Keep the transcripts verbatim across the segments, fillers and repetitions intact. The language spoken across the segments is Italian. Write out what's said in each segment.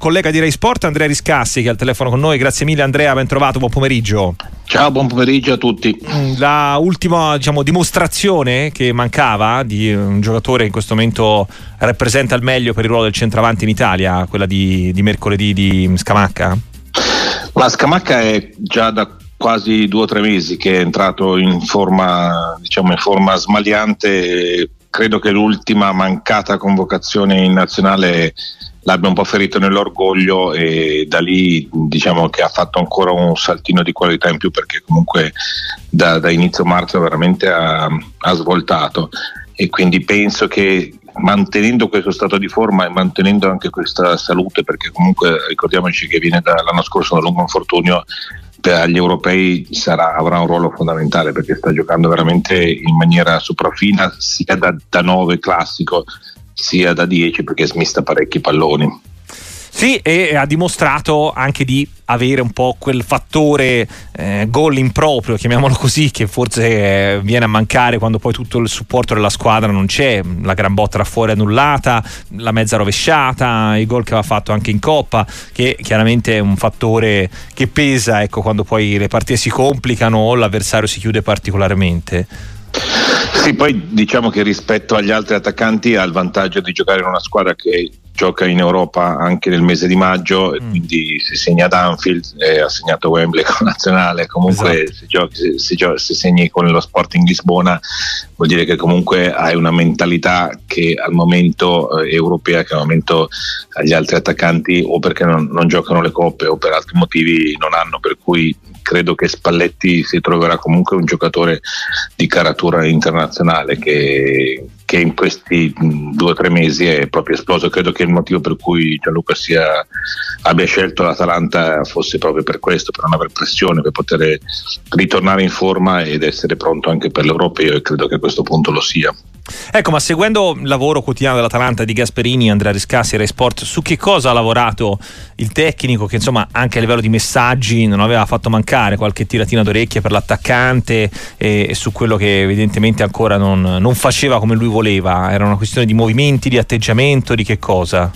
collega di Rai Sport Andrea Riscassi, che è al telefono con noi. Grazie mille Andrea, ben trovato, buon pomeriggio. Ciao, buon pomeriggio a tutti. La ultima, diciamo, dimostrazione che mancava di un giocatore che in questo momento rappresenta al meglio per il ruolo del centravanti in Italia, quella di, di mercoledì di Scamacca? La Scamacca è già da quasi due o tre mesi che è entrato in forma, diciamo in forma smaliante. Credo che l'ultima mancata convocazione in nazionale l'abbia un po' ferito nell'orgoglio, e da lì diciamo che ha fatto ancora un saltino di qualità in più, perché comunque da, da inizio marzo veramente ha, ha svoltato, e quindi penso che mantenendo questo stato di forma e mantenendo anche questa salute, perché comunque ricordiamoci che viene dall'anno scorso da lungo infortunio, per gli europei sarà, avrà un ruolo fondamentale, perché sta giocando veramente in maniera sopraffina, sia da, da nove classico sia da dieci, perché smista parecchi palloni. Sì, e ha dimostrato anche di avere un po' quel fattore eh, gol improprio, chiamiamolo così, che forse eh, viene a mancare quando poi tutto il supporto della squadra non c'è. La gran botta da fuori annullata, la mezza rovesciata, il gol che aveva fatto anche in Coppa, che chiaramente è un fattore che pesa, ecco, quando poi le partite si complicano o l'avversario si chiude particolarmente. Sì, poi diciamo che rispetto agli altri attaccanti ha il vantaggio di giocare in una squadra che gioca in Europa anche nel mese di maggio, e quindi si segna ad Anfield, e ha segnato Wembley con nazionale, comunque esatto. se, giochi, se, se, giochi, se segni con lo Sporting Lisbona vuol dire che comunque hai una mentalità che al momento eh, europea, che al momento agli altri attaccanti o perché non, non giocano le coppe o per altri motivi non hanno, per cui credo che Spalletti si troverà comunque un giocatore di caratura internazionale che, che in questi due o tre mesi è proprio esploso. Credo che il motivo per cui Gianluca sia, abbia scelto l'Atalanta fosse proprio per questo, per non avere pressione, per poter ritornare in forma ed essere pronto anche per l'Europeo, e credo che a questo punto lo sia. Ecco, ma seguendo il lavoro quotidiano dell'Atalanta di Gasperini, Andrea Riscassi, Rai Sport, su che cosa ha lavorato il tecnico, che insomma anche a livello di messaggi non aveva fatto mancare qualche tiratina d'orecchie per l'attaccante, e, e su quello che evidentemente ancora non, non faceva come lui voleva? Era una questione di movimenti, di atteggiamento, di che cosa?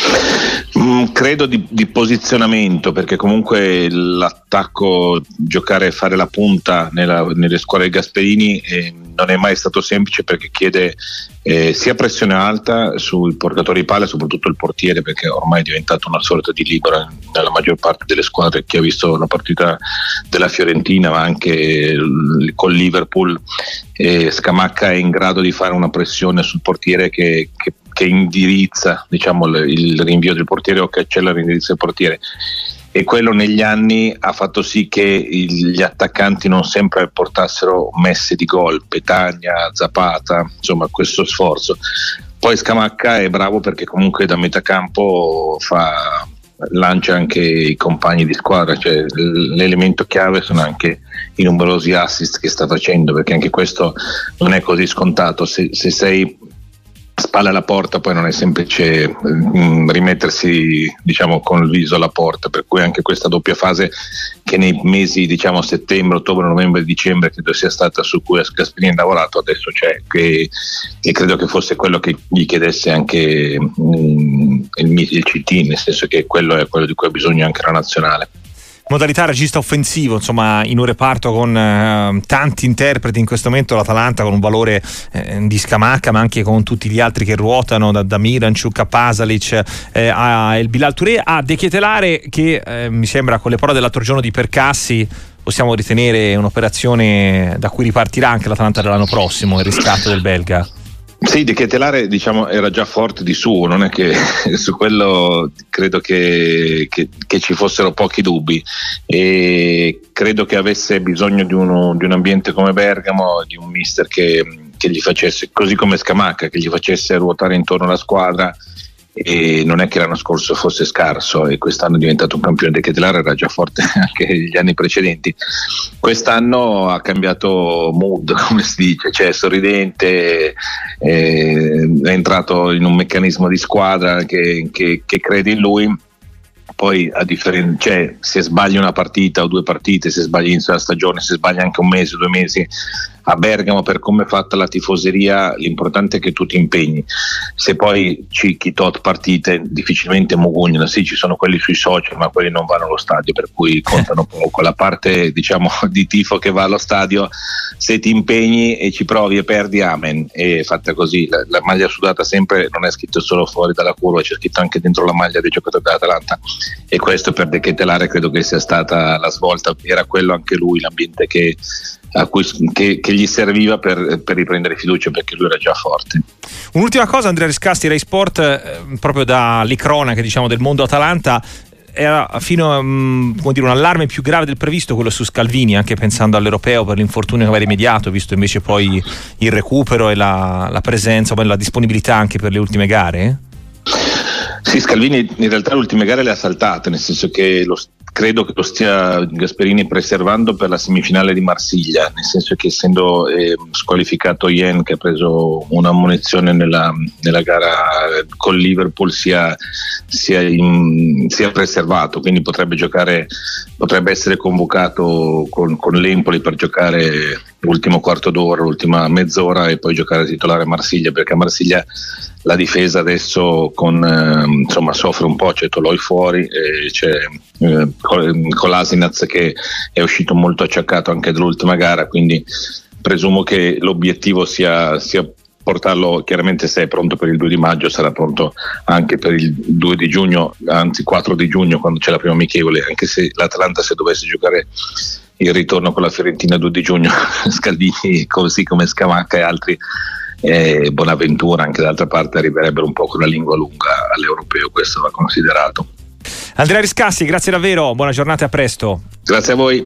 Mm, credo di, di posizionamento, perché comunque l'attacco, giocare e fare la punta nella, nelle squadre di Gasperini eh, non è mai stato semplice, perché chiede eh, sia pressione alta sul portatore di palla e soprattutto il portiere, perché ormai è diventato una sorta di libero nella maggior parte delle squadre. Chi ha visto la partita della Fiorentina, ma anche l- con Liverpool, eh, Scamacca è in grado di fare una pressione sul portiere che, che che indirizza, diciamo, il rinvio del portiere o che accelera l'indirizzo del portiere, e quello negli anni ha fatto sì che gli attaccanti non sempre portassero messe di gol, Petagna, Zapata, insomma questo sforzo. Poi Scamacca è bravo perché comunque da metacampo fa, lancia anche i compagni di squadra, cioè l'elemento chiave sono anche i numerosi assist che sta facendo, perché anche questo non è così scontato. Se, se sei spalla alla porta poi non è semplice mh, rimettersi, diciamo, con il viso alla porta, per cui anche questa doppia fase che nei mesi, diciamo, settembre, ottobre, novembre e dicembre credo sia stata, su cui Gasperini ha lavorato, adesso c'è, che, e credo che fosse quello che gli chiedesse anche mh, il, il C T, nel senso che quello è quello di cui ha bisogno anche la nazionale. Modalità regista offensivo, insomma, in un reparto con eh, tanti interpreti in questo momento, l'Atalanta con un valore eh, di Scamacca, ma anche con tutti gli altri che ruotano, da, da Miranchuk a Pasalic eh, a El Bilal Touré, a De Ketelare, che eh, mi sembra, con le parole dell'altro giorno di Percassi, possiamo ritenere un'operazione da cui ripartirà anche l'Atalanta dell'anno prossimo, il riscatto del belga. Sì, De Ketelare, diciamo, era già forte di suo, non è che su quello credo che, che, che ci fossero pochi dubbi, e credo che avesse bisogno di, uno, di un ambiente come Bergamo, di un mister che, che gli facesse, così come Scamacca, che gli facesse ruotare intorno alla squadra, e non è che l'anno scorso fosse scarso e quest'anno è diventato un campione. De Ketelare era già forte anche gli anni precedenti, quest'anno ha cambiato mood, come si dice, cioè sorridente, eh, è entrato in un meccanismo di squadra che, che, che crede in lui, poi a differen- cioè, se sbagli una partita o due partite, se sbagli inizio della stagione, se sbagli anche un mese, due mesi a Bergamo, per come è fatta la tifoseria, l'importante è che tu ti impegni. Se poi cicchi tot partite, difficilmente mugugnano. Sì, ci sono quelli sui social, ma quelli non vanno allo stadio, per cui contano poco. La parte, diciamo, di tifo che va allo stadio, se ti impegni e ci provi e perdi, amen. E fatta così, la, la maglia sudata sempre non è scritto solo fuori dalla curva, c'è scritto anche dentro la maglia dei giocatori dell'Atalanta, e questo per De Ketelaere credo che sia stata la svolta. Era quello anche lui, l'ambiente che A cui, che, che gli serviva per, per riprendere fiducia, perché lui era già forte. Un'ultima cosa, Andrea Riscasti, Rai Sport, eh, proprio dalle cronache, diciamo, del mondo Atalanta, era fino a um, come dire, un allarme più grave del previsto quello su Scalvini, anche pensando all'Europeo, per l'infortunio che aveva rimediato, visto invece poi il recupero e la, la presenza, la disponibilità anche per le ultime gare? Sì, Scalvini in realtà le ultime gare le ha saltate, nel senso che lo credo che lo stia Gasperini preservando per la semifinale di Marsiglia, nel senso che essendo eh, squalificato Jen, che ha preso una munizione nella, nella gara con Liverpool, sia, sia, in, sia preservato, quindi potrebbe giocare, potrebbe essere convocato con, con l'Empoli per giocare l'ultimo quarto d'ora, l'ultima mezz'ora, e poi giocare a titolare a Marsiglia, perché a Marsiglia la difesa adesso con, eh, insomma, soffre un po', c'è Toloi fuori, e c'è eh, Kolasinac che è uscito molto acciaccato anche dall'ultima gara, quindi presumo che l'obiettivo sia, sia portarlo, chiaramente se è pronto per il due di maggio sarà pronto anche per il due di giugno, anzi quattro di giugno, quando c'è la prima amichevole, anche se l'Atalanta, se dovesse giocare il ritorno con la Fiorentina due di giugno, Scalvini, così come Scamacca e altri, e Bonaventura anche d'altra parte, arriverebbero un po' con la lingua lunga all'Europeo. Questo va considerato. Andrea Riscasti, grazie davvero, buona giornata e a presto. Grazie a voi.